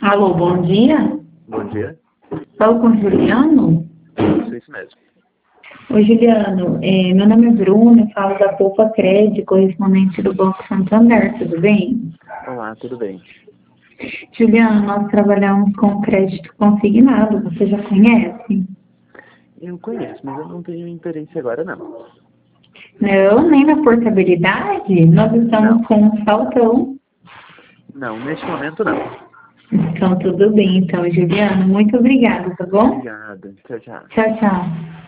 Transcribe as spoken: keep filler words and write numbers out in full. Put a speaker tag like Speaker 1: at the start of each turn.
Speaker 1: Alô, bom dia.
Speaker 2: Bom dia.
Speaker 1: Falo com o Juliano?
Speaker 2: Isso, isso mesmo.
Speaker 1: Oi, Juliano. É, meu nome é Bruna, eu falo da Poupa Crédito, correspondente do Banco Santander, tudo bem?
Speaker 2: Olá, tudo bem?
Speaker 1: Juliano, nós trabalhamos com crédito consignado, você já conhece?
Speaker 2: Eu conheço, mas eu não tenho interesse agora, não.
Speaker 1: Não, nem na portabilidade? Nós
Speaker 2: Não.
Speaker 1: estamos com um saltão.
Speaker 2: Não, neste momento não.
Speaker 1: Então, tudo bem. Então, Juliano, muito obrigada, tá bom?
Speaker 2: Obrigado. Tchau, tchau.
Speaker 1: Tchau, tchau.